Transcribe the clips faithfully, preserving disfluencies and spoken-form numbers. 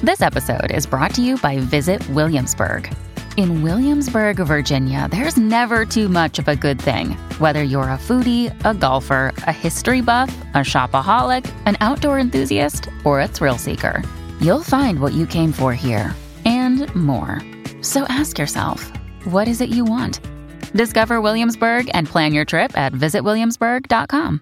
This episode is brought to you by Visit Williamsburg. In Williamsburg, Virginia, there's never too much of a good thing. Whether you're a foodie, a golfer, a history buff, a shopaholic, an outdoor enthusiast, or a thrill seeker, you'll find what you came for here and more. So ask yourself, what is it you want? Discover Williamsburg and plan your trip at visit williamsburg dot com.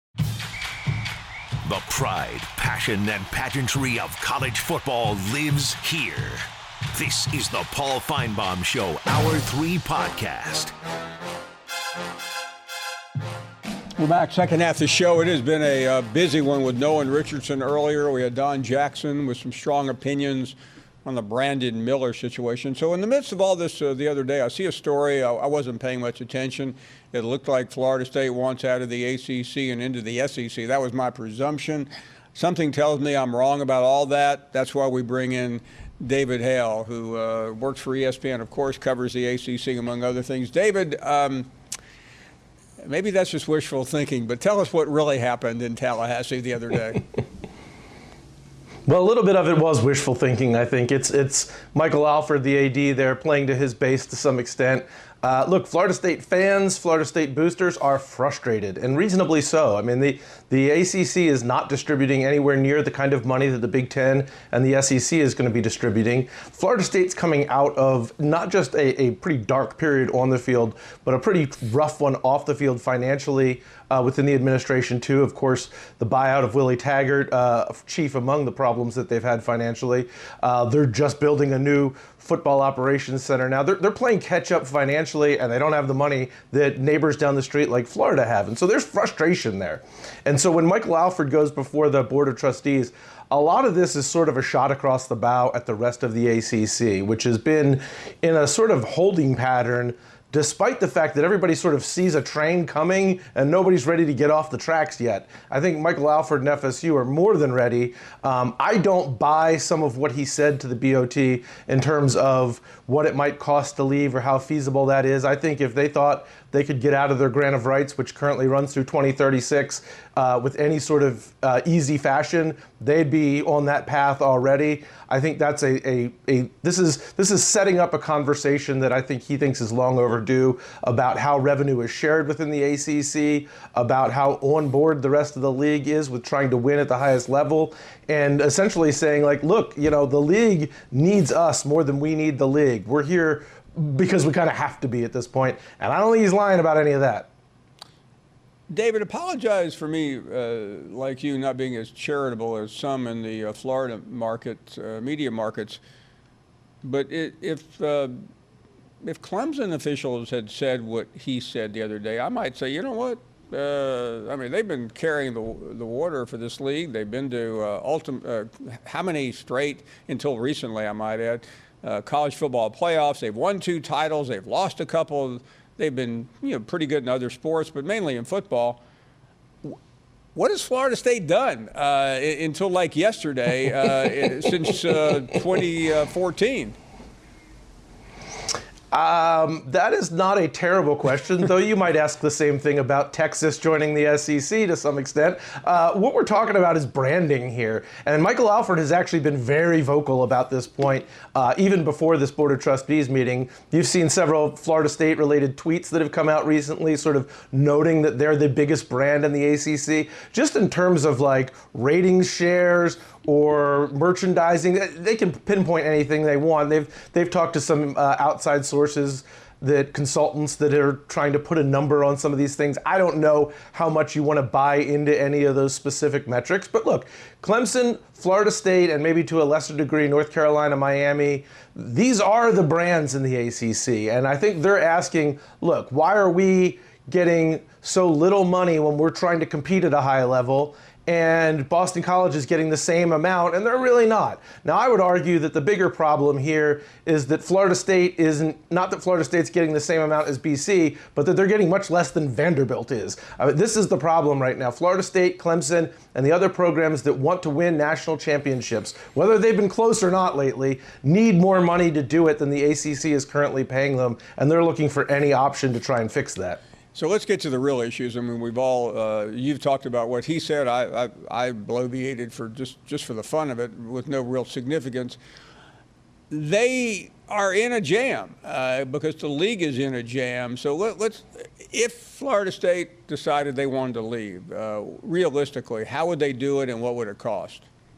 The pride, passion, and pageantry of college football lives here. This is the Paul Finebaum Show, Hour three podcast. We're back, second half of the show. It has been a uh, busy one with Nolan Richardson earlier. We had Don Jackson with some strong opinions on the Brandon Miller situation. So in the midst of all this uh, the other day, I see a story. I, I wasn't paying much attention. It looked like Florida State wants out of the A C C and into the S E C. That was my presumption. Something tells me I'm wrong about all that. That's why we bring in David Hale, who uh, works for E S P N, of course, covers the A C C, among other things. David, um, maybe that's just wishful thinking, but tell us what really happened in Tallahassee the other day. Well, a little bit of it was wishful thinking, I think. It's it's Michael Alford, the A D there, playing to his base to some extent. Uh, look, Florida State fans, Florida State boosters are frustrated, and reasonably so. I mean, the, the A C C is not distributing anywhere near the kind of money that the Big Ten and the S E C is going to be distributing. Florida State's coming out of not just a, a pretty dark period on the field, but a pretty rough one off the field financially. Uh, within the administration, too. Of course, the buyout of Willie Taggart, uh, chief among the problems that they've had financially. Uh, they're just building a new football operations center now. They're, they're playing catch up financially, and they don't have the money that neighbors down the street like Florida have. And so there's frustration there. And so when Michael Alford goes before the Board of Trustees, a lot of this is sort of a shot across the bow at the rest of the A C C, which has been in a sort of holding pattern despite the fact that everybody sort of sees a train coming and nobody's ready to get off the tracks yet. I think Michael Alford and F S U are more than ready. Um, I don't buy some of what he said to the B O T in terms of what it might cost to leave or how feasible that is. I think if they thought they could get out of their grant of rights, which currently runs through twenty thirty-six, uh, with any sort of uh, easy fashion, they'd be on that path already. I think that's a, a, a this is this is setting up a conversation that I think he thinks is long overdue about how revenue is shared within the A C C, about how on board the rest of the league is with trying to win at the highest level, and essentially saying, like, look, you know, the league needs us more than we need the league. We're here because we kind of have to be at this point, and I don't think he's lying about any of that. David, apologize for me, uh, like you, not being as charitable as some in the uh, Florida market, uh, media markets. But it, if uh, if Clemson officials had said what he said the other day, I might say, you know what? Uh, I mean, they've been carrying the the water for this league. They've been to uh, ultimate, uh, how many straight until recently, I might add, uh, college football playoffs. They've won two titles. They've lost a couple. They've been, you know, pretty good in other sports, but mainly in football. What has Florida State done uh, until like yesterday uh, since uh, twenty fourteen? Um, that is not a terrible question, though you might ask the same thing about Texas joining the S E C to some extent. Uh, what we're talking about is branding here. And Michael Alford has actually been very vocal about this point, uh, even before this Board of Trustees meeting. You've seen several Florida State-related tweets that have come out recently, sort of noting that they're the biggest brand in the A C C, just in terms of like ratings shares or merchandising. They can pinpoint anything they want. They've they've talked to some uh, outside sources, that consultants that are trying to put a number on some of these things. I don't know how much you want to buy into any of those specific metrics. But look, Clemson, Florida State, and maybe to a lesser degree North Carolina, Miami, these are the brands in the A C C. And I think they're asking, look, why are we getting so little money when we're trying to compete at a high level? And Boston College is getting the same amount, and they're really not. Now, I would argue that the bigger problem here is that Florida State isn't, not that Florida State's getting the same amount as B C, but that they're getting much less than Vanderbilt is. I mean, this is the problem right now. Florida State, Clemson, and the other programs that want to win national championships, whether they've been close or not lately, need more money to do it than the A C C is currently paying them, and they're looking for any option to try and fix that. So let's get to the real issues. I mean, we've all, uh, you've talked about what he said. I, I, I bloviated for just, just for the fun of it with no real significance. They are in a jam uh, because the league is in a jam. So let, let's, if Florida State decided they wanted to leave, uh, realistically, how would they do it and what would it cost?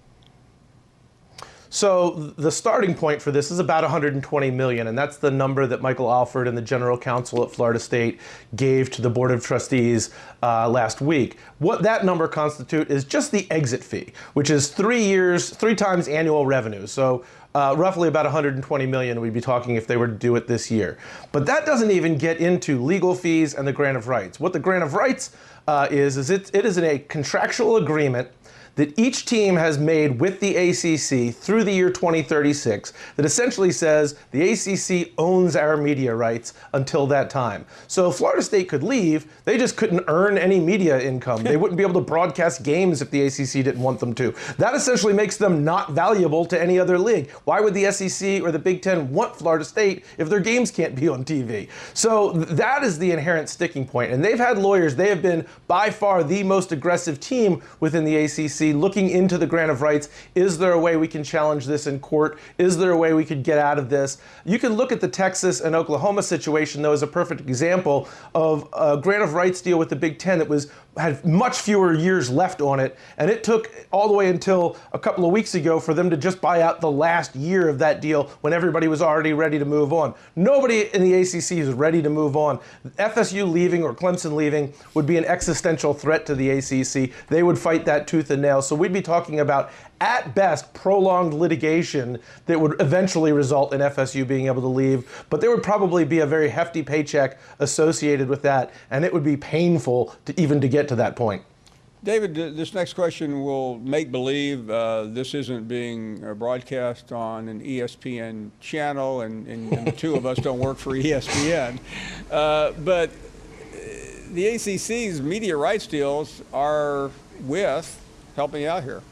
So the starting point for this is about one hundred twenty million dollars, and that's the number that Michael Alford and the general counsel at Florida State gave to the Board of Trustees uh, last week. What that number constitutes is just the exit fee, which is three years, three times annual revenue. So uh, roughly about one hundred twenty million dollars we'd be talking if they were to do it this year. But that doesn't even get into legal fees and the grant of rights. What the grant of rights uh, is, is it, it is in a contractual agreement that each team has made with the A C C through the year twenty thirty-six that essentially says the A C C owns our media rights until that time. So if Florida State could leave, they just couldn't earn any media income. They wouldn't be able to broadcast games if the A C C didn't want them to. That essentially makes them not valuable to any other league. Why would the S E C or the Big Ten want Florida State if their games can't be on T V? So that is the inherent sticking point. And they've had lawyers. They have been by far the most aggressive team within the A C C looking into the grant of rights. Is there a way we can challenge this in court? Is there a way we could get out of this? You can look at the Texas and Oklahoma situation, though, as a perfect example of a grant of rights deal with the Big Ten that was had much fewer years left on it, and it took all the way until a couple of weeks ago for them to just buy out the last year of that deal when everybody was already ready to move on. Nobody in the A C C is ready to move on. F S U leaving or Clemson leaving would be an existential threat to the A C C. They would fight that tooth and nail. So we'd be talking about, at best, prolonged litigation that would eventually result in F S U being able to leave. But there would probably be a very hefty paycheck associated with that, and it would be painful to even to get to that point. David, this next question will make believe uh, this isn't being broadcast on an E S P N channel, and, and, and the two of us don't work for E S P N. Uh, but the A C C's media rights deals are with, help me out here.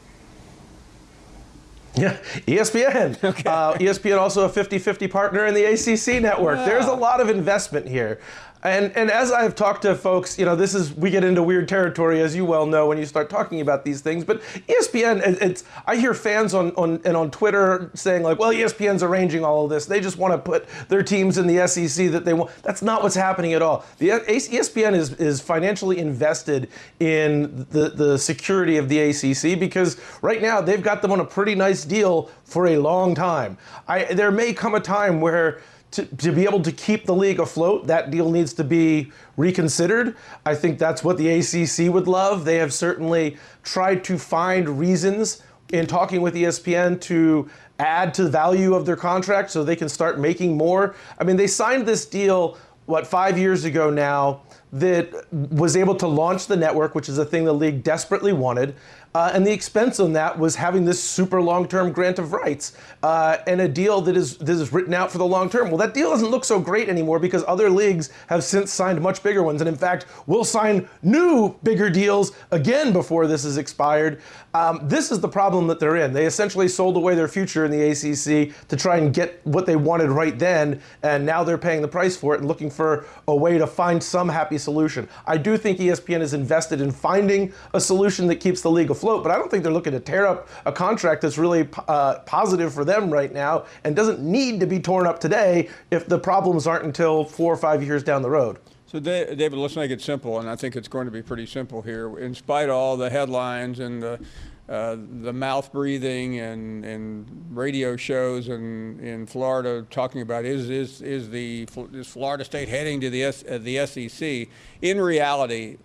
Yeah, E S P N. Okay. Uh, E S P N also a fifty-fifty partner in the A C C network. Yeah. There's a lot of investment here. And and as I've talked to folks, you know, this is, we get into weird territory, as you well know, when you start talking about these things. But E S P N, it's, I hear fans on, on and on Twitter saying like, well, E S P N's arranging all of this. They just want to put their teams in the S E C that they want. That's not what's happening at all. The E S P N is, is financially invested in the, the security of the A C C because right now they've got them on a pretty nice deal for a long time. I, there may come a time where To, to be able to keep the league afloat, that deal needs to be reconsidered. I think that's what the A C C would love. They have certainly tried to find reasons in talking with E S P N to add to the value of their contract so they can start making more. I mean, they signed this deal, what, five years ago now, that was able to launch the network, which is a thing the league desperately wanted. Uh, and the expense on that was having this super long-term grant of rights uh, and a deal that is that is written out for the long term. Well, that deal doesn't look so great anymore because other leagues have since signed much bigger ones. And in fact, will sign new bigger deals again before this is expired. Um, this is the problem that they're in. They essentially sold away their future in the A C C to try and get what they wanted right then. And now they're paying the price for it and looking for a way to find some happy solution. I do think E S P N is invested in finding a solution that keeps the league afloat. But I don't think they're looking to tear up a contract that's really uh, positive for them right now and doesn't need to be torn up today if the problems aren't until four or five years down the road. So, David, let's make it simple, and I think it's going to be pretty simple here. In spite of all the headlines and the, uh, the mouth breathing and, and radio shows in, in Florida talking about is is is the is Florida State heading to the S, uh, the S E C, in reality,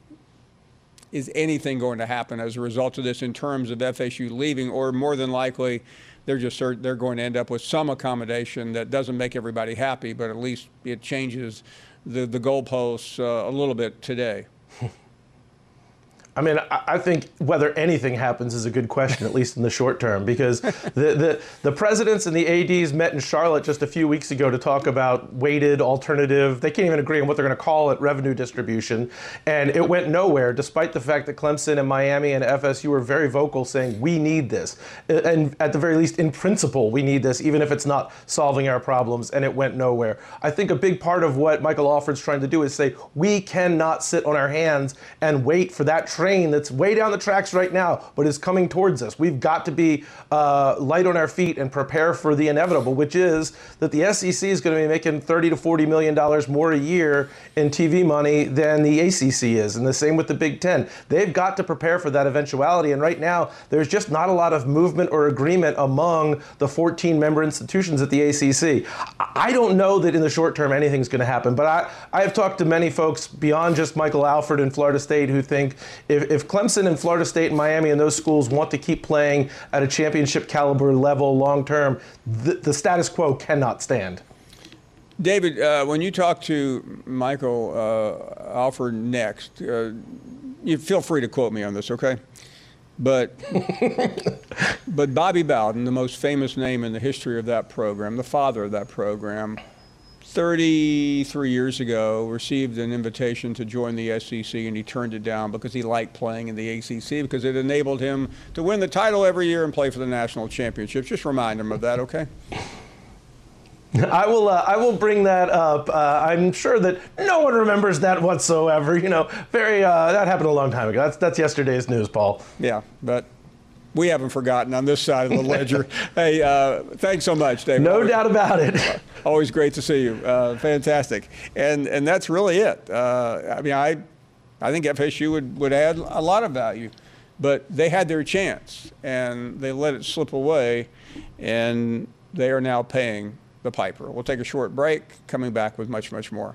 is anything going to happen as a result of this in terms of F S U leaving, or more than likely they're just they're going to end up with some accommodation that doesn't make everybody happy, but at least it changes the the goalposts uh, a little bit today? I mean, I, I think whether anything happens is a good question, at least in the short term, because the, the, the presidents and the A Ds met in Charlotte just a few weeks ago to talk about weighted alternative. They can't even agree on what they're going to call it, revenue distribution. And it went nowhere, despite the fact that Clemson and Miami and F S U were very vocal saying, we need this. And at the very least, in principle, we need this, even if it's not solving our problems. And it went nowhere. I think a big part of what Michael Alford's trying to do is say, we cannot sit on our hands and wait for that train that's way down the tracks right now, but is coming towards us. We've got to be uh, light on our feet and prepare for the inevitable, which is that the S E C is going to be making thirty to forty million dollars more a year in T V money than the A C C is, and the same with the Big Ten. They've got to prepare for that eventuality, and right now there's just not a lot of movement or agreement among the fourteen member institutions at the A C C. I don't know that in the short term anything's going to happen, but I, I have talked to many folks beyond just Michael Alford in Florida State who think if, if Clemson and Florida State and Miami and those schools want to keep playing at a championship caliber level long term, the, the status quo cannot stand. David, uh, when you talk to Michael uh, Alford next, uh, you feel free to quote me on this, okay? But but Bobby Bowden, the most famous name in the history of that program, the father of that program, thirty-three years ago received an invitation to join the S E C, and he turned it down because he liked playing in the A C C because it enabled him to win the title every year and play for the national championships. Just remind him of that, okay? I will. Uh, I will bring that up. Uh, I'm sure that no one remembers that whatsoever. You know, very. Uh, that happened a long time ago. That's that's yesterday's news, Paul. Yeah, but we haven't forgotten on this side of the ledger. Hey, uh, thanks so much, David. No always, doubt about it. Always great to see you. Uh, fantastic. And and that's really it. Uh, I mean, I I think F S U would would add a lot of value, but they had their chance and they let it slip away, and they are now paying the piper. We'll take a short break, coming back with much, much more.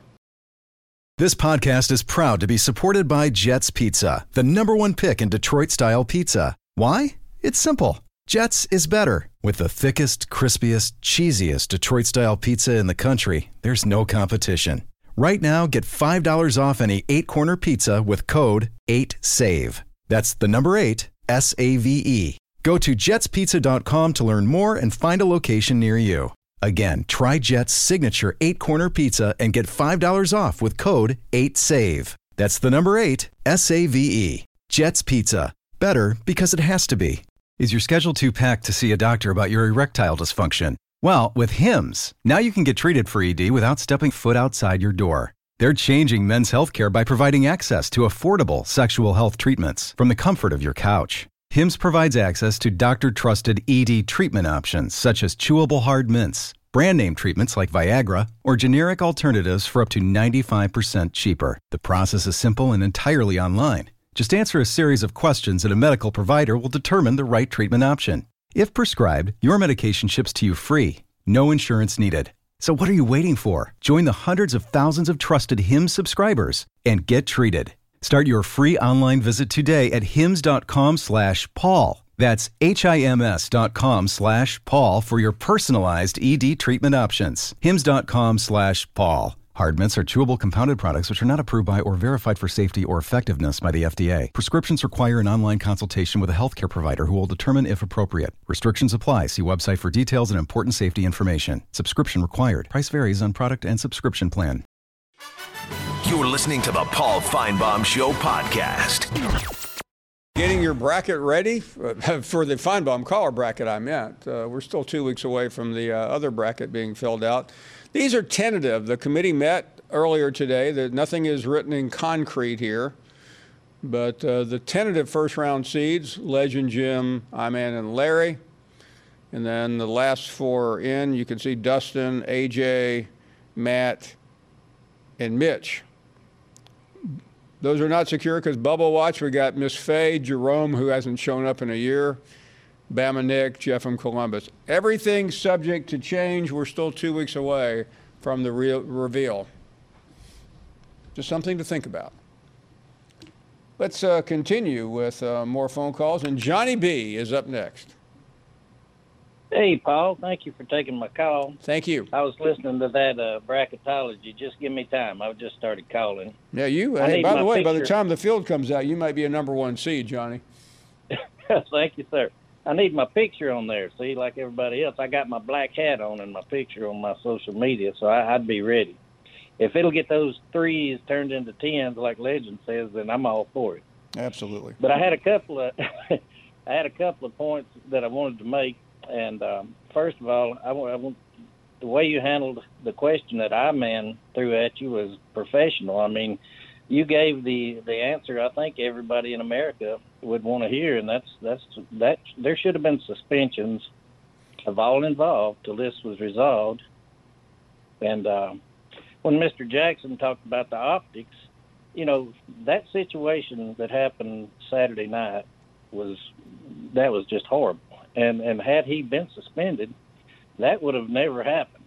This podcast is proud to be supported by Jets Pizza, the number one pick in Detroit-style pizza. Why? It's simple. Jets is better. With the thickest, crispiest, cheesiest Detroit-style pizza in the country, there's no competition. Right now, get five dollars off any eight-corner pizza with code eight save. That's the number eight, S A V E. Go to jets pizza dot com to learn more and find a location near you. Again, try Jet's signature eight-corner pizza and get five dollars off with code eight save. That's the number eight, S A V E. Jet's Pizza. Better because it has to be. Is your schedule too packed to see a doctor about your erectile dysfunction? Well, with Hims, now you can get treated for E D without stepping foot outside your door. They're changing men's healthcare by providing access to affordable sexual health treatments from the comfort of your couch. Hims provides access to doctor-trusted E D treatment options such as chewable hard mints, brand name treatments like Viagra, or generic alternatives for up to ninety-five percent cheaper. The process is simple and entirely online. Just answer a series of questions and a medical provider will determine the right treatment option. If prescribed, your medication ships to you free. No insurance needed. So what are you waiting for? Join the hundreds of thousands of trusted Hims subscribers and get treated. Start your free online visit today at hims.com slash Paul. That's H-I-M-S dot com slash Paul for your personalized E D treatment options. Hims.com slash Paul. Hard mints are chewable compounded products which are not approved by or verified for safety or effectiveness by the F D A. Prescriptions require an online consultation with a healthcare provider who will determine if appropriate. Restrictions apply. See website for details and important safety information. Subscription required. Price varies on product and subscription plan. You're listening to the Paul Feinbaum Show podcast. Getting your bracket ready for the Feinbaum caller bracket, I meant. Uh, we're still two weeks away from the uh, other bracket being filled out. These are tentative. The committee met earlier today. That nothing is written in concrete here. But uh, the tentative first-round seeds, Legend, Jim, Iman, and Larry. And then the last four in, you can see Dustin, A J, Matt, and Mitch. Those are not secure because Bubble Watch, we got Miss Faye, Jerome, who hasn't shown up in a year, Bama Nick, Jeff from Columbus. Everything subject to change. We're still two weeks away from the real reveal. Just something to think about. Let's uh, continue with uh, more phone calls, and Johnny B is up next. Hey, Paul. Thank you for taking my call. Thank you. I was listening to that uh, bracketology. Just give me time. I just started calling. Yeah, you. I Hey, need by my the way, by the picture. time the field comes out, you might be a number one seed, Johnny. Thank you, sir. I need my picture on there. See, like everybody else, I got my black hat on and my picture on my social media, so I, I'd be ready. If it'll get those threes turned into tens, like Legend says, then I'm all for it. Absolutely. But I had a couple of, I had a couple of points that I wanted to make. And um, first of all, I, I want the way you handled the question that I man threw at you was professional. I mean, you gave the, the answer I think everybody in America would want to hear, and that's that's that. There should have been suspensions of all involved till this was resolved. And uh, when Mister Jackson talked about the optics, you know, that situation that happened Saturday night was that was just horrible. And and had he been suspended, that would have never happened.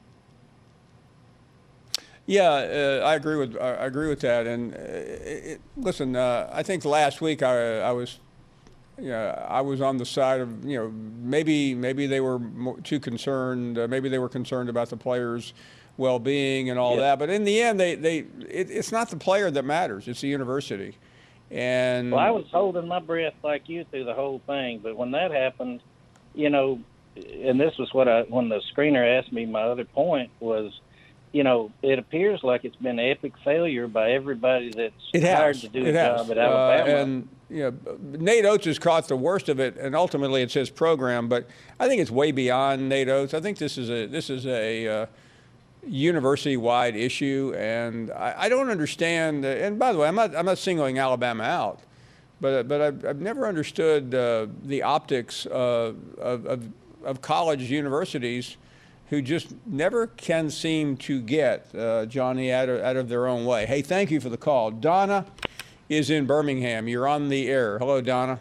Yeah, uh, I agree with I agree with that. And uh, it, listen, uh, I think last week I I was, you know, I was on the side of, you know, maybe maybe they were more, too concerned. Uh, maybe they were concerned about the players' well-being and all Yep. that. But in the end, they they it, it's not the player that matters. It's the university. And Well, I was holding my breath like you through the whole thing, but when that happened, you know, and this was what I when the screener asked me, my other point was, you know, it appears like it's been epic failure by everybody that's It hired has. to do it a has. job at Uh, Alabama. and you know, Nate Oates has caught the worst of it, and ultimately it's his program. But I think it's way beyond Nate Oates. I think this is a this is a uh, university-wide issue, and I, I don't understand. Uh, and by the way, I'm not I'm not singling Alabama out, but but I've, I've never understood uh, the optics uh, of, of of college universities who just never can seem to get, uh, Johnny, out of, out of their own way. Hey, thank you for the call. Donna is in Birmingham. You're on the air. Hello, Donna.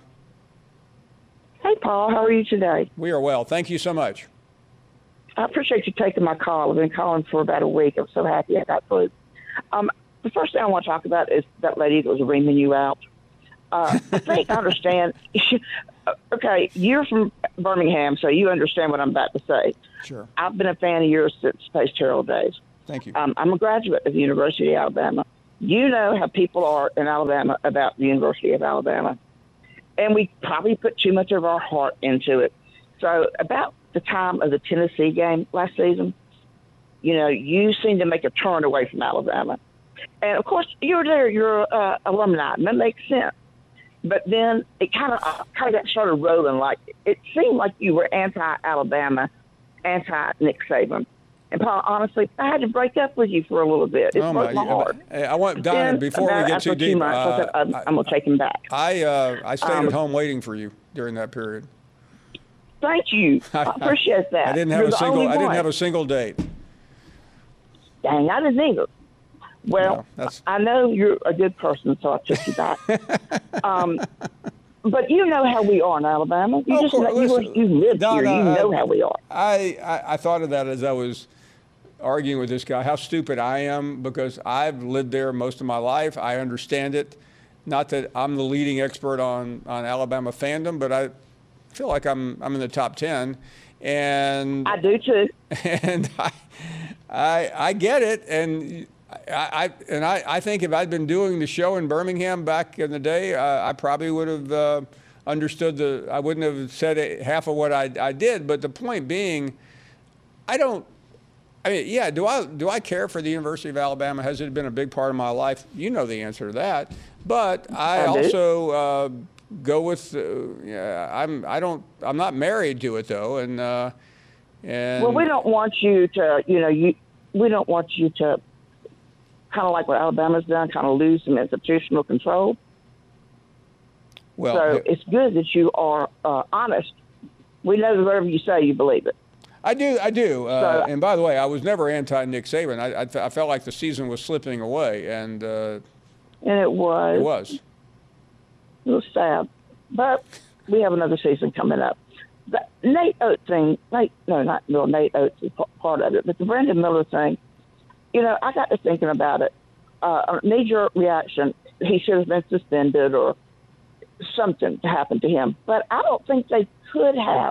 Hey, Paul. How are you today? We are well. Thank you so much. I appreciate you taking my call. I've been calling for about a week. I'm so happy I got through. Um, the first thing I want to talk about is that lady that was reaming you out. Uh, I think I understand. Okay, you're from Birmingham, so you understand what I'm about to say. Sure. I've been a fan of yours since Space Terrell days. Thank you. Um, I'm a graduate of the University of Alabama. You know how people are in Alabama about the University of Alabama. And we probably put too much of our heart into it. So about the time of the Tennessee game last season, you know, you seemed to make a turn away from Alabama. And, of course, you're there. You're uh, alumni, and that makes sense. But then it kind of kind of got started rolling. Like it seemed like you were anti-Alabama, anti-Nick Saban. And Paul, honestly, I had to break up with you for a little bit. It Oh, broke my, my- heart. Hey, I want Donna Then, before we about get after too two deep. months, I said, uh, I'm, I'm gonna take him back. I uh, I stayed Um, at home waiting for you during that period. Thank you. I appreciate that. I didn't have You're a the single. only I didn't one. have a single date. Dang, I didn't either. Well, No, that's- I know you're a good person, so I took you back. um, but you know how we are in Alabama. You Oh, of just course. know, you, Listen, you live Donna, here. You know uh, how we are. I, I, I thought of that as I was arguing with this guy, how stupid I am, because I've lived there most of my life. I understand it. Not that I'm the leading expert on, on Alabama fandom, but I feel like I'm I'm in the top ten. And I do too. and I, I, I get it. And I, I and I, I think if I'd been doing the show in Birmingham back in the day, uh, I probably would have uh, understood the. I wouldn't have said it, half of what I, I did. But the point being, I don't. I mean, yeah. Do I do I care for the University of Alabama? Has it been a big part of my life? You know the answer to that. But I, I do. also uh, go with. Uh, yeah, I'm. I don't. I'm not married to it though, and. Uh, and Well, we don't want you to, you know, you. We don't want you to, kind of like what Alabama's done, kind of lose some institutional control. well, so yeah. it's good that you are uh, honest. We know that whatever you say, you believe it. I do, I do. Uh, So- and by the way, I was never anti-Nick Saban. I, I, fe- I felt like the season was slipping away, and uh, And it was. it was. It was sad. But we have another season coming up. The Nate Oates thing, Nate, no, not no, Nate Oates is p- part of it, but the Brandon Miller thing, you know, I got to thinking about it. Uh, a knee-jerk reaction, he should have been suspended or something to happen to him. But I don't think they could have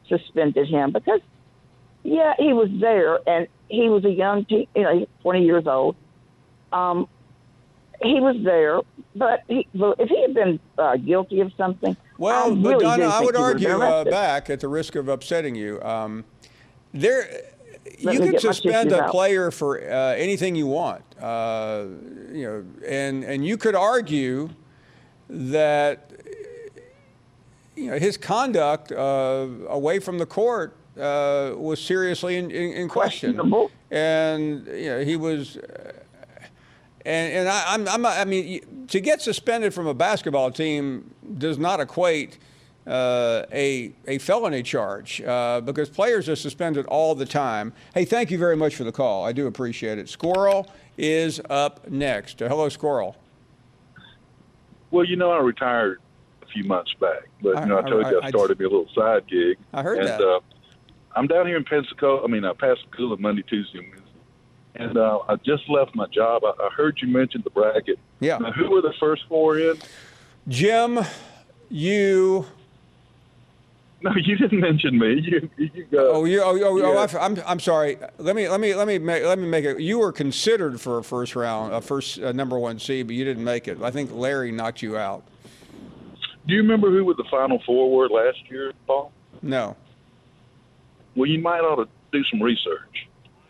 suspended him because, yeah, he was there and he was a young, te- you know, twenty years old. Um, he was there, but he, if he had been uh, guilty of something, well, I but really Donna, do I think would he would've been argue uh, arrested. back at the risk of upsetting you. Um, there, Let you me can get my suspend tissues a out. player for uh, anything you want, uh, you know, and and you could argue that you know his conduct uh, away from the court uh, was seriously in, in, in question, Questionable. and you know he was. Uh, And, and I, I'm, I'm, I mean, to get suspended from a basketball team does not equate uh, a a felony charge uh, because players are suspended all the time. Hey, thank you very much for the call. I do appreciate it. Squirrel is up next. Uh, hello, Squirrel. Well, you know, I retired a few months back, but you know, I, I- told you I- I started me a little side gig. I heard and, that. Uh, I'm down here in Pensacola. I mean, uh, Pascagoula Monday, Tuesday, and Wednesday. And uh, I just left my job. I, I heard you mention the bracket. Yeah. Now, who were the first four in? Jim, you. No, you didn't mention me. You, you go. Oh, you. Oh, oh, oh Yeah. I, I'm. I'm sorry. Let me. Let me. Let me make. Let me make it. You were considered for a first round, a first uh, number one seed, but you didn't make it. I think Larry knocked you out. Do you remember who the final four were last year, Paul? No. Well, you might ought to do some research.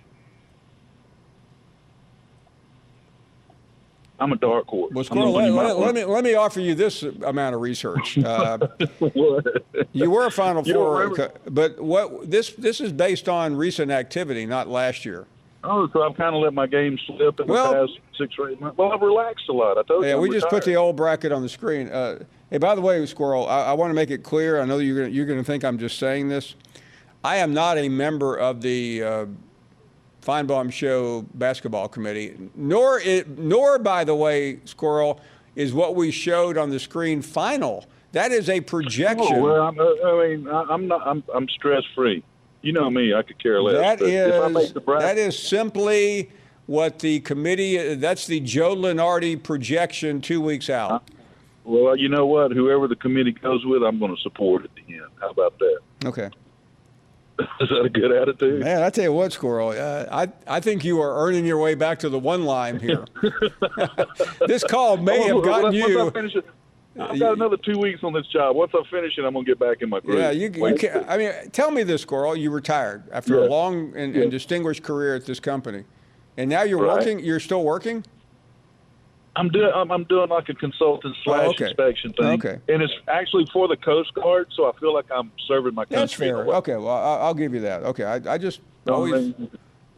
I'm a dark horse. Well, I'm the Squirrel, one let, you might let, want- let me let me offer you this amount of research. Uh, What? you were a Final You don't Four, remember? but what this this is based on recent activity, not last year. Oh, so I've kind of let my game slip in Well- the past six or eight months. Well, I've relaxed a lot. I told you. Yeah, I'm we just put the retired. old bracket on the screen. Uh, hey, by the way, Squirrel, I, I want to make it clear. I know you're gonna, you're going to think I'm just saying this. I am not a member of the uh, Feinbaum Show basketball committee, nor it, nor by the way, Squirrel, is what we showed on the screen final. That is a projection. Oh, well, I'm, uh, I mean, I- I'm not. I'm, I'm stress free. You know me. I could care less. That but if I is make the bracket, that is simply what the committee. That's the Joe Lenardi projection two weeks out. well, you know what? Whoever the committee goes with, I'm going to support at the end. How about that? Okay. Is that a good attitude? Man, I tell you what, Squirrel, uh, I I think you are earning your way back to the one line here. This call may Oh, have gotten once I you. finish it, I've got another two weeks on this job. Once I finish it, I'm going to get back in my groove. Yeah, you, you Wait. can. I mean, tell me this, Squirrel. You retired after a Yes. long and, Yes. and distinguished career at this company, and now you're Right. working. You're still working. I'm doing. I'm, I'm doing like a consultant slash Oh, okay. inspection thing. Okay. And it's actually for the Coast Guard, so I feel like I'm serving my country. That's fair. in a way. Okay, well, I'll, I'll give you that. Okay, I, I just No, I always. mean,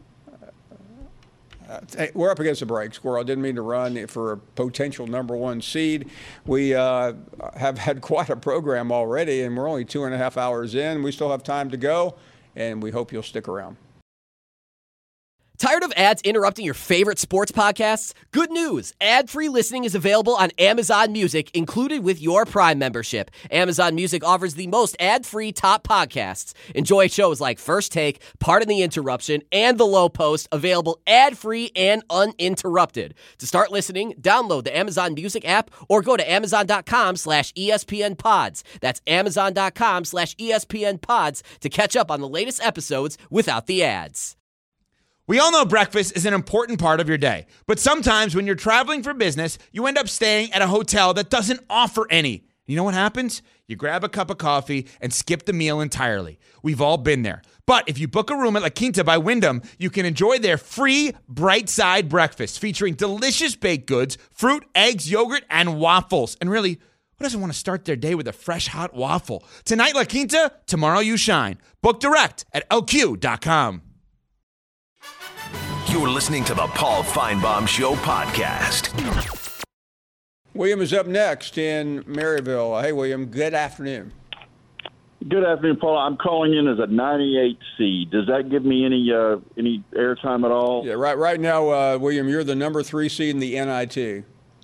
Hey, we're up against the break, Squirrel. Didn't mean to run for a potential number one seed. We uh, have had quite a program already, and we're only two and a half hours in. We still have time to go, and we hope you'll stick around. Tired of ads interrupting your favorite sports podcasts? Good news! Ad-free listening is available on Amazon Music, included with your Prime membership. Amazon Music offers the most ad-free top podcasts. Enjoy shows like First Take, Pardon the Interruption, and The Low Post, available ad-free and uninterrupted. To start listening, download the Amazon Music app or go to amazon.com slash ESPN pods. That's amazon.com slash ESPN pods to catch up on the latest episodes without the ads. We all know breakfast is an important part of your day, but sometimes when you're traveling for business, you end up staying at a hotel that doesn't offer any. You know what happens? You grab a cup of coffee and skip the meal entirely. We've all been there. But if you book a room at La Quinta by Wyndham, you can enjoy their free Bright Side breakfast featuring delicious baked goods, fruit, eggs, yogurt, and waffles. And really, who doesn't want to start their day with a fresh hot waffle? Tonight, La Quinta, tomorrow you shine. Book direct at L Q dot com. You're listening to the Paul Feinbaum Show podcast. William is up next in Maryville. Hey, William, good afternoon. Good afternoon, Paul. I'm calling in as a ninety-eight seed. Does that give me any uh, any airtime at all? Yeah, right. Right now, uh, William, you're the number three seed in the N I T.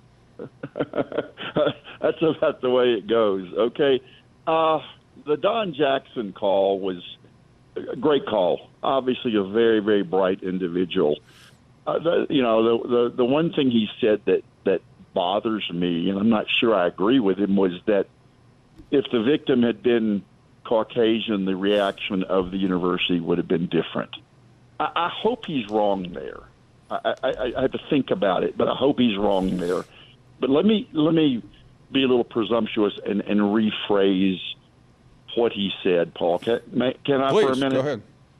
That's about the way it goes. Okay. Uh, the Don Jackson call was a great call. Obviously, a very, very bright individual. Uh, the, you know, the, the the one thing he said that that bothers me, and I'm not sure I agree with him, was that if the victim had been Caucasian, the reaction of the university would have been different. I, I hope he's wrong there. I, I, I have to think about it, but I hope he's wrong there. But let me let me be a little presumptuous and, and rephrase what he said, Paul. Can, can I Please, for a minute? Go ahead.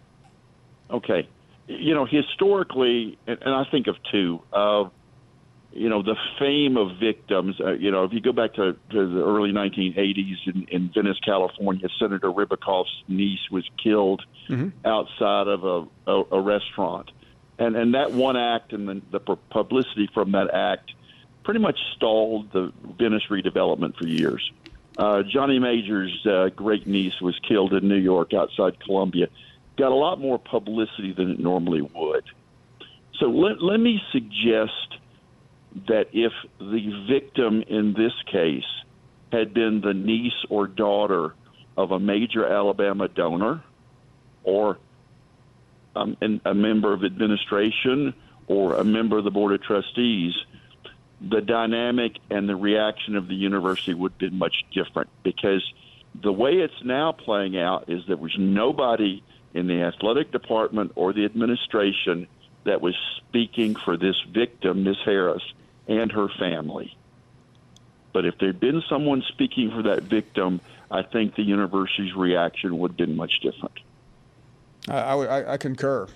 Okay. You know, historically, and, and I think of two, uh, you know, the fame of victims. Uh, you know, if you go back to, to the early nineteen eighties in, in Venice, California, Senator Ribicoff's niece was killed mm-hmm. outside of a, a, a restaurant. And and that one act and the, the publicity from that act pretty much stalled the Venice redevelopment for years. Uh, Johnny Major's uh, great niece was killed in New York outside Columbia. Got a lot more publicity than it normally would. So let, let me suggest that if the victim in this case had been the niece or daughter of a major Alabama donor or um, an, a member of administration or a member of the Board of Trustees, the dynamic and the reaction of the university would have been much different, because the way it's now playing out is there was nobody in the athletic department or the administration that was speaking for this victim, Miz Harris, and her family. But if there had been someone speaking for that victim, I think the university's reaction would have been much different. I, I, I concur.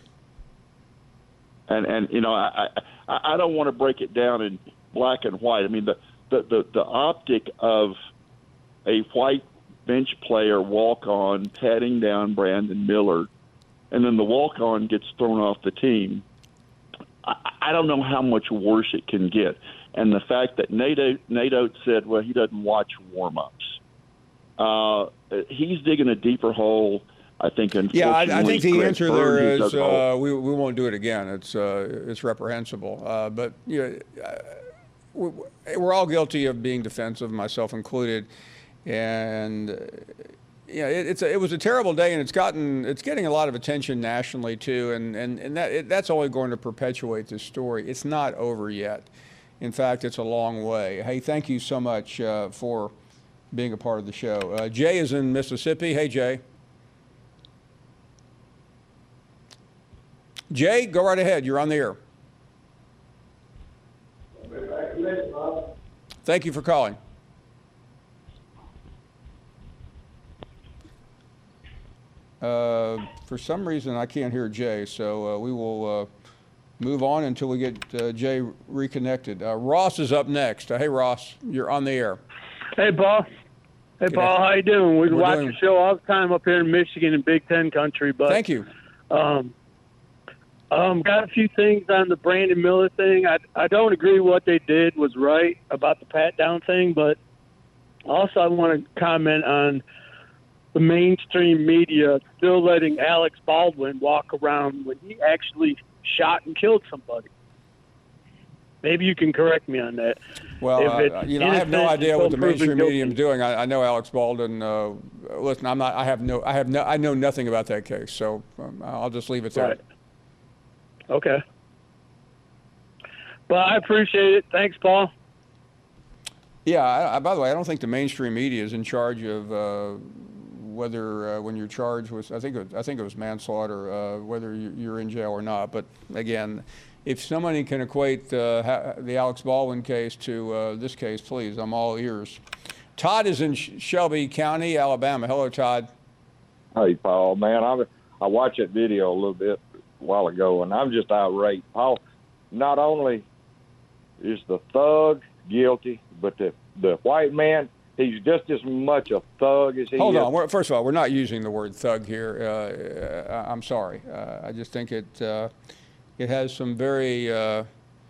And, and you know, I, I, I don't want to break it down in black and white. I mean, the, the, the, the optic of a white bench player walk-on patting down Brandon Miller, and then the walk-on gets thrown off the team, I, I don't know how much worse it can get. And the fact that Nate, Nate Oates said, well, he doesn't watch warm-ups. Uh, he's digging a deeper hole, I think, unfortunately. Yeah, I, I think the Greg answer Bird there is uh, we, we won't do it again. It's, uh, it's reprehensible. Uh, but, you know, uh, we're all guilty of being defensive, myself included. And, uh, you know, it, it's a, it was a terrible day, and it's gotten it's getting a lot of attention nationally too, and and and that it, that's only going to perpetuate this story. It's not over yet. In fact, it's a long way. Hey, thank you so much uh, for being a part of the show. Uh, Jay is in Mississippi. Hey, Jay. Jay, go right ahead. You're on the air. Thank you for calling. Uh, for some reason, I can't hear Jay, so uh, we will uh, move on until we get uh, Jay reconnected. Uh, Ross is up next. Uh, hey, Ross, you're on the air. Hey, Paul. Hey, Good Paul, how you doing? We We're watch doing... your show all the time up here in Michigan and Big Ten country. But Thank you. Um, um, got a few things on the Brandon Miller thing. I, I don't agree what they did was right about the pat-down thing, but also I want to comment on the mainstream media still letting Alex Baldwin walk around when he actually shot and killed somebody. Maybe you can correct me on that. Well, uh, you know, I have no idea what the mainstream media is doing. I, I know Alex Baldwin. Uh, listen, I'm not. I have no. I have no. I know nothing about that case. So um, I'll just leave it there. Right. Okay. Well, I appreciate it. Thanks, Paul. Yeah. I, I, by the way, I don't think the mainstream media is in charge of uh, whether uh, when you're charged with. I think. It, I think it was manslaughter. Uh, whether you're in jail or not. But again, if somebody can equate uh, the Alex Baldwin case to uh, this case, please, I'm all ears. Todd is in Shelby County, Alabama. Hello, Todd. Hey, Paul. Man, I I watched that video a little bit a while ago, and I'm just irate. Paul, not only is the thug guilty, but the the white man, he's just as much a thug as he Hold is. on. We're, first of all, we're not using the word thug here. Uh, I'm sorry. Uh, I just think it uh, it has some very uh,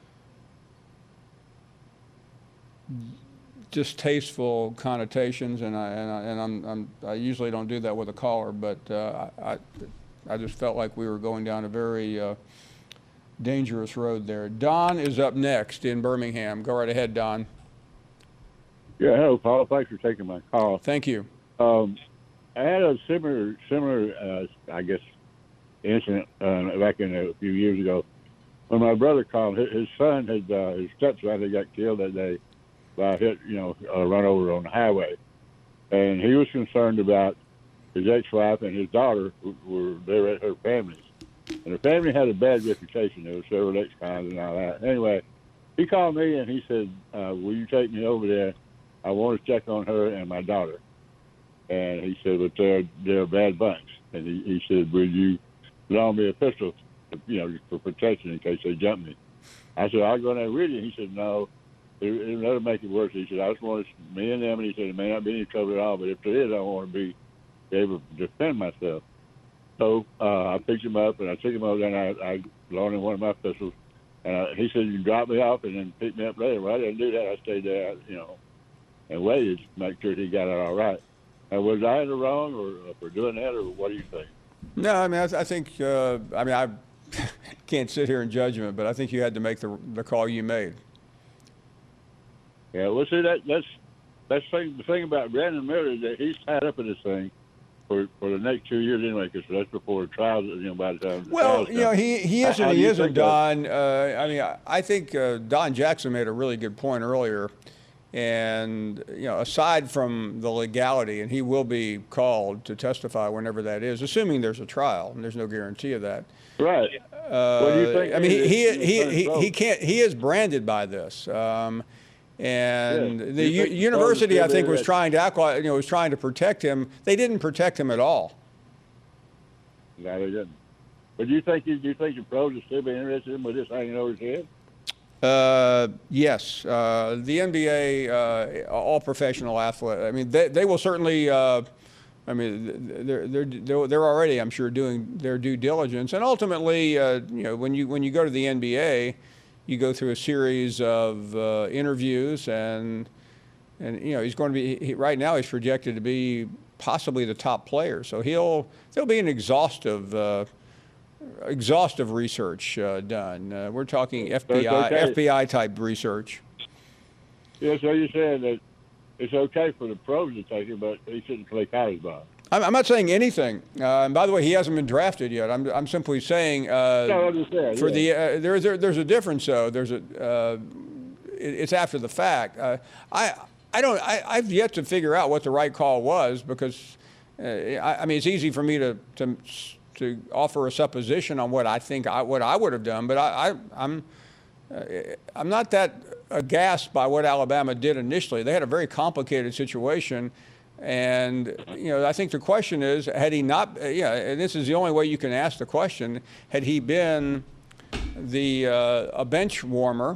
distasteful connotations, and I and, I, and I'm, I'm I usually don't do that with a caller, but uh, I I just felt like we were going down a very uh, dangerous road there. Don is up next in Birmingham. Go right ahead, Don. Yeah, hello, Paul. Thanks for taking my call. Thank you. Um, I had a similar, similar, uh, I guess, incident uh, back in a few years ago when my brother called. His, his son had, uh, his stepson had got killed that day by a hit, you know, a run over on the highway, and he was concerned about his ex-wife and his daughter were there at her family's. And the family had a bad reputation. There were several ex-cons and all that. Anyway, he called me and he said, uh, will you take me over there? I want to check on her and my daughter. And he said, but they're, they're a bad bunch. And he, he said, will you loan me a pistol, you know, for protection in case they jump me? I said, I'll go there with you. He said, no, it, it'll make it worse. He said, I just want to, me and them, and he said, it may not be any trouble at all, but if there is, I want to be able to defend myself. So uh, I picked him up, and I took him over there, and I, I loaned him one of my pistols. And I, he said, you drop me off and then pick me up later. Well, I didn't do that. I stayed there, you know, and waited to make sure he got it all right. And was I in the wrong or, for doing that, or what do you think? No, I mean, I, I think, uh, I mean, I can't sit here in judgment, but I think you had to make the the call you made. Yeah, well, see, that, that's that's thing, the thing about Brandon Miller is that he's tied up in this thing for, for the next two years anyway, because that's before the trials, you know, by the time the Well, trials you know, he, he is How- and how he do you isn't, think of- Don. Uh, I mean, I, I think uh, Don Jackson made a really good point earlier. And, you know, aside from the legality, and he will be called to testify whenever that is, assuming there's a trial, and there's no guarantee of that. Right. Uh, What do you think I mean, he is- he, he, is he, vote? he can't. He is branded by this, um, and Yeah. the Do you u- think the university, I voters think, feel was that- trying to act like, you know, was trying to protect him. They didn't protect him at all. No, they didn't. But do you think you, do you think the pros will still be interested in with this hanging over his head? Uh, yes, uh, the N B A, uh, all professional athletes. I mean, they they will certainly. Uh, I mean, they're they're they're they're already, I'm sure, doing their due diligence, and ultimately, uh, you know, when you when you go to the N B A, you go through a series of uh, interviews, and and you know, he's going to be he, right now. He's projected to be possibly the top player, so he'll there'll be an exhaustive. Uh, exhaustive research uh, done. Uh, we're talking F B I, okay. F B I type research. Yeah, so you're saying that it's okay for the pros to take it, but he shouldn't play college ball. I'm, I'm not saying anything. Uh, and by the way, he hasn't been drafted yet. I'm, I'm simply saying uh, No, I understand, for yeah. the uh, there, there, there's a difference though. There's a uh, it, it's after the fact. Uh, I I don't I, I've yet to figure out what the right call was because uh, I, I mean it's easy for me to to to offer a supposition on what I think I what I would have done, but I, I I'm uh, I'm not that aghast by what Alabama did initially. They had a very complicated situation. And, you know, I think the question is, had he not, uh, yeah, and this is the only way you can ask the question, had he been the uh, a bench warmer,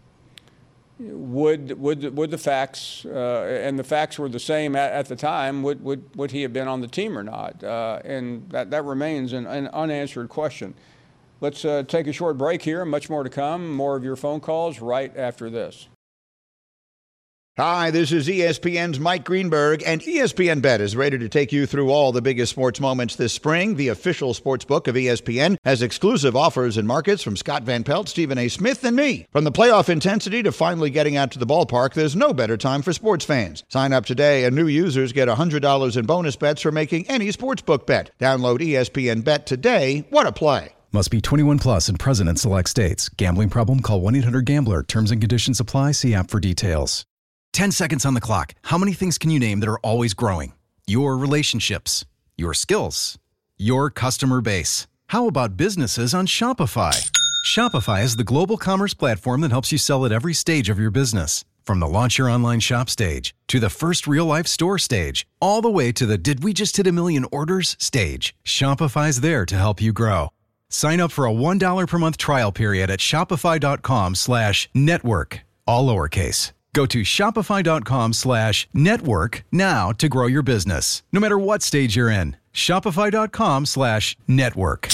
would would would the facts, uh, and the facts were the same at, at the time, would, would would he have been on the team or not? Uh, and that, that remains an, an unanswered question. Let's uh, take a short break here, much more to come, more of your phone calls right after this. Hi, this is E S P N's Mike Greenberg, and E S P N Bet is ready to take you through all the biggest sports moments this spring. The official sports book of E S P N has exclusive offers and markets from Scott Van Pelt, Stephen A. Smith, and me. From the playoff intensity to finally getting out to the ballpark, there's no better time for sports fans. Sign up today, and new users get one hundred dollars in bonus bets for making any sportsbook bet. Download E S P N Bet today. What a play. Must be twenty-one plus and present in select states. Gambling problem? Call one eight hundred gambler. Terms and conditions apply. See app for details. ten seconds on the clock. How many things can you name that are always growing? Your relationships, your skills, your customer base. How about businesses on Shopify? Shopify is the global commerce platform that helps you sell at every stage of your business. From the launch your online shop stage to the first real life store stage, all the way to the did we just hit a million orders stage. Shopify's there to help you grow. Sign up for a one dollar per month trial period at shopify.com slash network, all lowercase. Go to shopify.com slash network now to grow your business, no matter what stage you're in. Shopify.com slash network.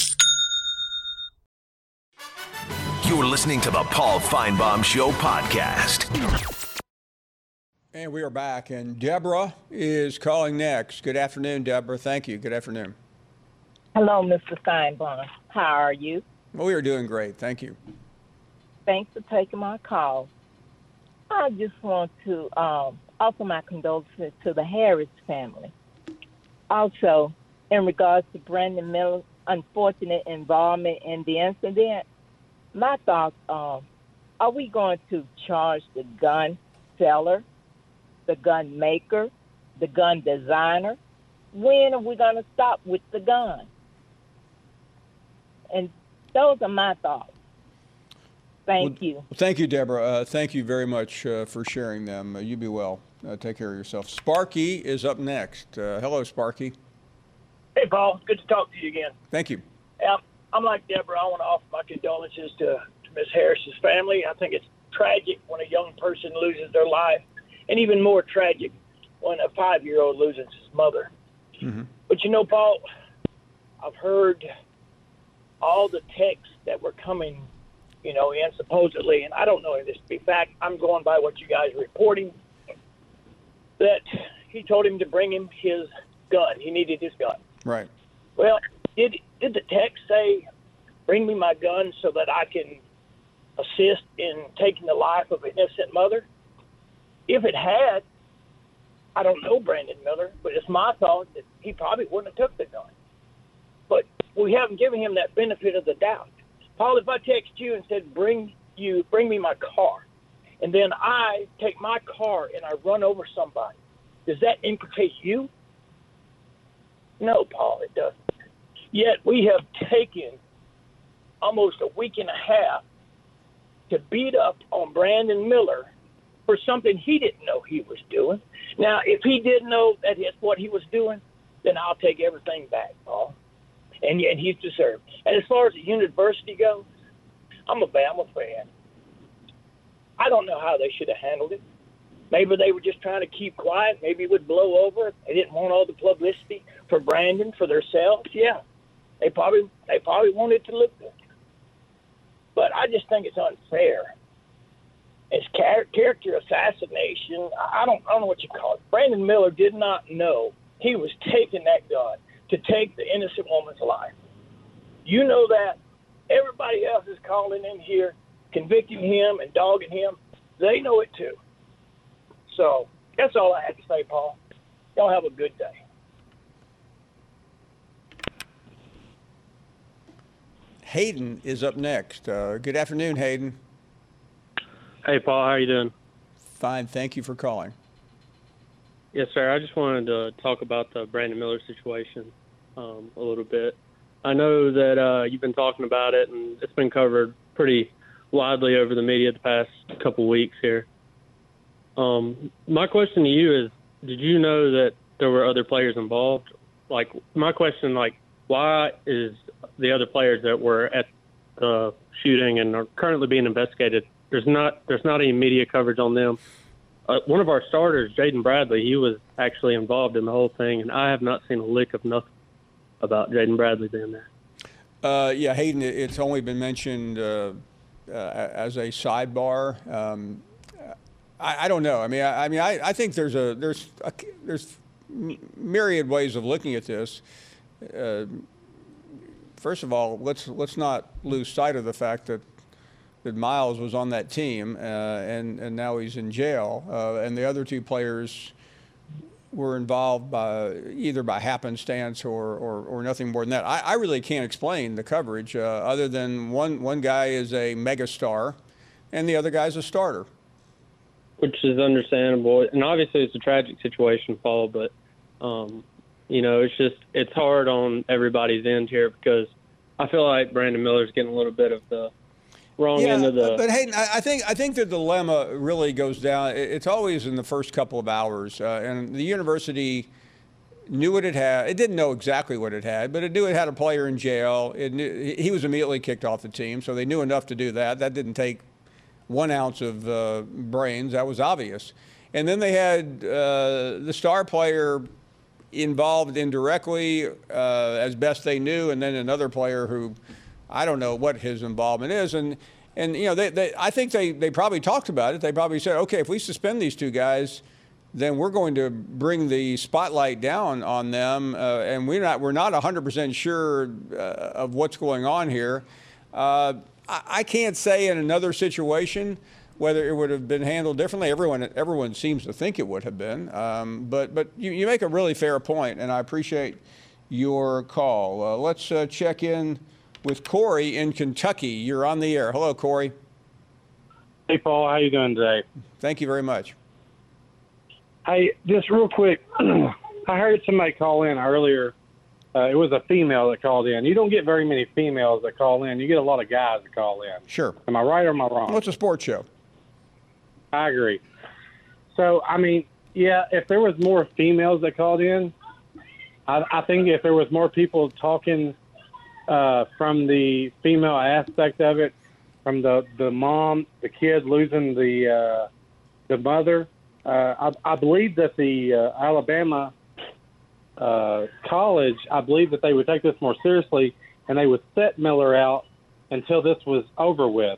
You're listening to the Paul Feinbaum Show podcast. And we are back, and Deborah is calling next. Good afternoon, Deborah. Thank you. Good afternoon. Hello, Mister Feinbaum. How are you? Well, we are doing great. Thank you. Thanks for taking my call. I just want to um, offer my condolences to the Harris family. Also, in regards to Brandon Miller's unfortunate involvement in the incident, my thoughts are, are we going to charge the gun seller, the gun maker, the gun designer when are we going to stop with the gun? And those are my thoughts. Thank well, you. Thank you, Deborah. Uh, thank you very much uh, for sharing them. Uh, you be well. Uh, take care of yourself. Sparky is up next. Uh, hello, Sparky. Hey, Paul. Good to talk to you again. Thank you. Yeah, I'm like Deborah. I want to offer my condolences to, to Miss Harris's family. I think it's tragic when a young person loses their life, and even more tragic when a five-year-old loses his mother. Mm-hmm. But, you know, Paul, I've heard all the texts that were coming, you know, in supposedly, and I don't know if this to be fact. I'm going by what you guys are reporting, that he told him to bring him his gun. He needed his gun. Right. Well, did did the text say, bring me my gun so that I can assist in taking the life of an innocent mother? If it had, I don't know Brandon Miller, but it's my thought that he probably wouldn't have took the gun. But we haven't given him that benefit of the doubt. Paul, if I text you and said, bring you, bring me my car, and then I take my car and I run over somebody, does that implicate you? No, Paul, it doesn't. Yet we have taken almost a week and a half to beat up on Brandon Miller for something he didn't know he was doing. Now, if he did know that it's what he was doing, then I'll take everything back, Paul. And, and he's deserved. And as far as the university goes, I'm a Bama fan. I don't know how they should have handled it. Maybe they were just trying to keep quiet. Maybe it would blow over. They didn't want all the publicity for Brandon, for themselves. Yeah, they probably they probably wanted it to look good. But I just think it's unfair. It's char- character assassination. I don't I don't know what you call it. Brandon Miller did not know he was taking that gun to take the innocent woman's life. You know that. Everybody else is calling in here, convicting him and dogging him. They know it too. So that's all I had to say, Paul. Y'all have a good day. Hayden is up next. Uh, good afternoon, Hayden. Hey, Paul. How are you doing? Fine. Thank you for calling. Yes, sir. I just wanted to talk about the Brandon Miller situation um, a little bit. I know that uh, you've been talking about it, and it's been covered pretty widely over the media the past couple weeks here. Um, my question to you is, did you know that there were other players involved? Like, my question, like, why is the other players that were at the shooting and are currently being investigated, there's not there's not any media coverage on them? Uh, one of our starters, Jaden Bradley, he was actually involved in the whole thing, and I have not seen a lick of nothing about Jaden Bradley being there. Uh, yeah, Hayden, it's only been mentioned uh, uh, as a sidebar. Um, I, I don't know. I mean, I, I mean, I, I think there's a there's a, there's myriad ways of looking at this. Uh, first of all, let's let's not lose sight of the fact that that Miles was on that team, uh, and and now he's in jail, uh, and the other two players were involved by either by happenstance or, or, or nothing more than that. I, I really can't explain the coverage uh, other than one one guy is a megastar, and the other guy's a starter. Which is understandable, and obviously it's a tragic situation, Paul. But um, you know, it's just it's hard on everybody's end here because I feel like Brandon Miller's getting a little bit of the wrong yeah, end of the. But Hayden, I think I think the dilemma really goes down. It's always in the first couple of hours, uh, and the university knew what it had. It didn't know exactly what it had, but it knew it had a player in jail. It knew, he was immediately kicked off the team, so they knew enough to do that. That didn't take one ounce of uh, brains. That was obvious. And then they had uh, the star player involved indirectly uh, as best they knew, and then another player who I don't know what his involvement is. And, and you know, they, they, I think they, they probably talked about it. They probably said, okay, if we suspend these two guys, then we're going to bring the spotlight down on them, uh, and we're not we're not one hundred percent sure uh, of what's going on here. Uh, I, I can't say in another situation whether it would have been handled differently. Everyone everyone seems to think it would have been, um, but but you, you make a really fair point, and I appreciate your call. Uh, let's uh, check in with Corey in Kentucky. You're on the air. Hello, Corey. Hey, Paul. How you doing today? Thank you very much. Hey, just real quick, I heard somebody call in earlier. Uh, it was a female that called in. You don't get very many females that call in. You get a lot of guys that call in. Sure. Am I right or am I wrong? Well, it's a sports show. I agree. So, I mean, yeah, if there was more females that called in, I, I think if there was more people talking uh, from the female aspect of it, from the, the mom, the kid losing the uh, the mother, uh, I, I believe that the uh, Alabama uh, college, I believe that they would take this more seriously and they would set Miller out until this was over with.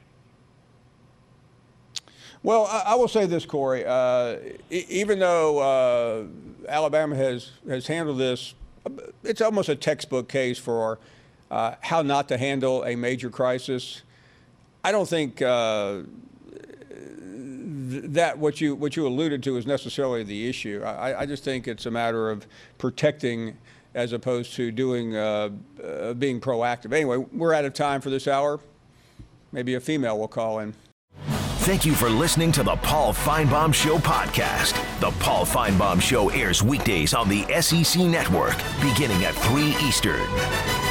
Well, I, I will say this, Corey. Uh, e- even though uh, Alabama has, has handled this, it's almost a textbook case for uh, how not to handle a major crisis. I don't think uh, th- that what you what you alluded to is necessarily the issue. I, I just think it's a matter of protecting as opposed to doing uh, uh, being proactive. Anyway, we're out of time for this hour. Maybe a female will call in. Thank you for listening to the Paul Finebaum Show podcast. The Paul Finebaum Show airs weekdays on the S E C Network, beginning at three Eastern.